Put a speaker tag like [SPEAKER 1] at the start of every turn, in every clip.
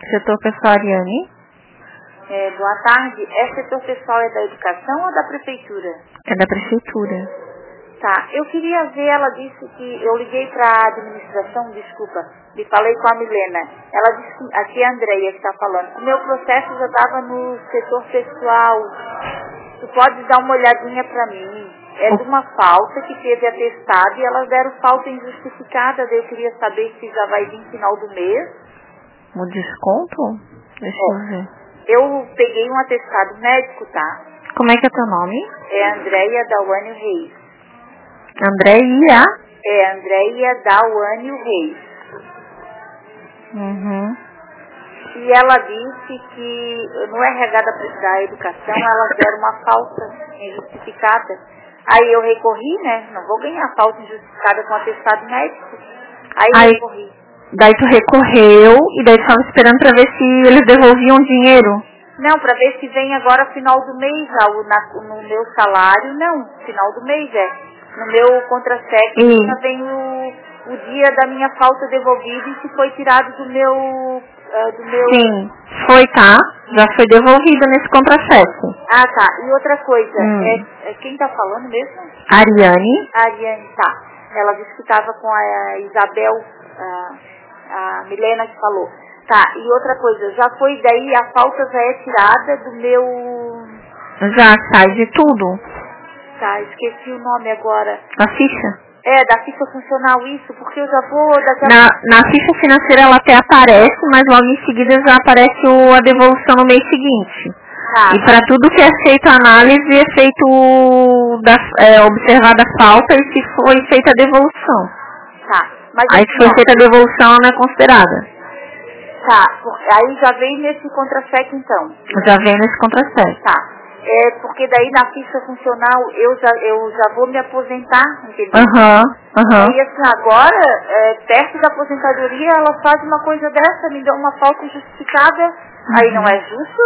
[SPEAKER 1] Setor pessoal, Ariane.
[SPEAKER 2] Boa tarde. Setor pessoal é da educação ou da prefeitura?
[SPEAKER 1] É da prefeitura.
[SPEAKER 2] Tá, eu queria ver, ela disse que, eu liguei para a administração, desculpa, e falei com a Milena. Ela disse que, aqui é a Andreia que está falando, o meu processo já estava no setor pessoal. Tu pode dar uma olhadinha para mim. É de uma falta que teve atestado e elas deram falta injustificada. Daí eu queria saber se já vai vir no final do mês.
[SPEAKER 1] O desconto? Deixa eu ver.
[SPEAKER 2] Eu peguei um atestado médico, tá?
[SPEAKER 1] Como é que é teu nome?
[SPEAKER 2] É Andreia Dauânio Reis.
[SPEAKER 1] Andreia?
[SPEAKER 2] É Andreia Dauânio Reis.
[SPEAKER 1] Uhum.
[SPEAKER 2] E ela disse que no RH da educação elas deram uma falta injustificada. Aí eu recorri, né? Não vou ganhar falta injustificada com atestado médico. Aí eu recorri.
[SPEAKER 1] Daí tu recorreu e daí tu estava esperando para ver se eles devolviam o dinheiro?
[SPEAKER 2] Não, para ver se vem agora final do mês, no meu salário, não, final do mês No meu contra-cheque já vem o dia da minha falta devolvida e se foi tirado do meu...
[SPEAKER 1] Sim, foi, tá? Já foi devolvido nesse contra-cheque.
[SPEAKER 2] Ah, tá. E outra coisa, quem tá falando mesmo?
[SPEAKER 1] Ariane.
[SPEAKER 2] Ariane, tá. Ela disse que estava com a Isabel, a Milena que falou. Tá, e outra coisa, já foi daí, a falta já é tirada do meu...
[SPEAKER 1] Já sai de tudo.
[SPEAKER 2] Tá, esqueci o nome agora.
[SPEAKER 1] A ficha?
[SPEAKER 2] Da ficha funcional, isso, porque eu já vou...
[SPEAKER 1] Na ficha financeira ela até aparece, mas logo em seguida já aparece a devolução no mês seguinte.
[SPEAKER 2] Tá,
[SPEAKER 1] e para tudo que é feito a análise, é feito observada a falta e se foi feita a devolução.
[SPEAKER 2] Tá. Mas
[SPEAKER 1] aí se foi feita a devolução, não é considerada.
[SPEAKER 2] Tá, aí já vem nesse contra-cheque então?
[SPEAKER 1] Já vem nesse contra-cheque.
[SPEAKER 2] Tá. Porque daí na ficha funcional eu já vou me aposentar, entendeu?
[SPEAKER 1] Aham.
[SPEAKER 2] E assim, agora, perto da aposentadoria, ela faz uma coisa dessa, me dá uma falta injustificada, aí não é justo,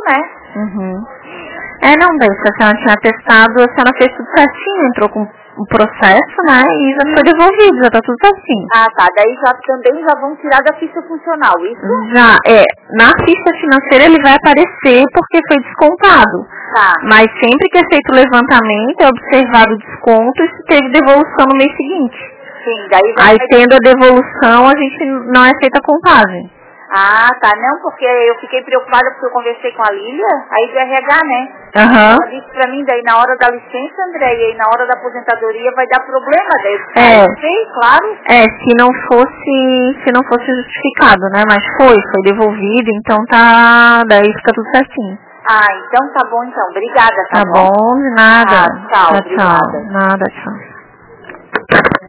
[SPEAKER 2] né?
[SPEAKER 1] Não, daí se a senhora tinha atestado, a senhora fez tudo certinho, entrou com o processo, né, e já foi devolvido, já tá tudo certinho.
[SPEAKER 2] Ah, tá, daí também já vão tirar da ficha funcional, isso?
[SPEAKER 1] Já, na ficha financeira ele vai aparecer porque foi descontado.
[SPEAKER 2] Tá.
[SPEAKER 1] Mas sempre que é feito o levantamento, é observado o desconto e se teve devolução no mês seguinte.
[SPEAKER 2] Sim, daí
[SPEAKER 1] aí tendo a devolução, a gente não é feita a contagem.
[SPEAKER 2] Ah, tá, não, porque eu fiquei preocupada porque eu conversei com a Lília, aí do RH, né? Ela disse pra mim, daí na hora da licença, Andréia, e na hora da aposentadoria vai dar problema, daí eu sei, claro.
[SPEAKER 1] Se não fosse justificado, né, mas foi devolvido, então daí fica tudo certinho.
[SPEAKER 2] Ah, então tá bom então, obrigada, tá bom?
[SPEAKER 1] Tá bom, de nada.
[SPEAKER 2] Tchau, obrigada.
[SPEAKER 1] Nada, tchau.